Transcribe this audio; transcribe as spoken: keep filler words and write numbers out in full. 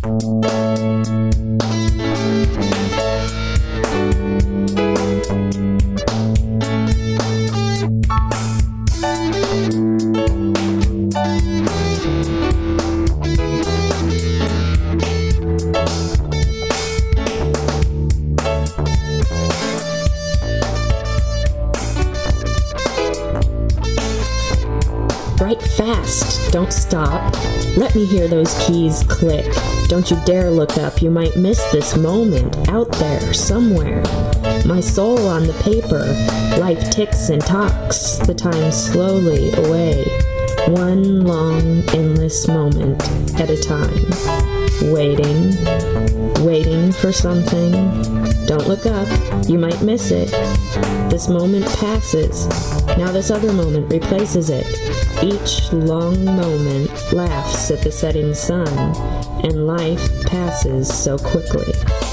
Write fast, don't stop. Let me hear those keys click. Don't you dare look up, you might miss this moment out there somewhere. My soul on the paper, life ticks and talks, the time slowly away. One long, endless moment at a time. Waiting, waiting for something. Don't look up, you might miss it. This moment passes, now this other moment replaces it. Each long moment laughs at the setting sun, and life passes so quickly.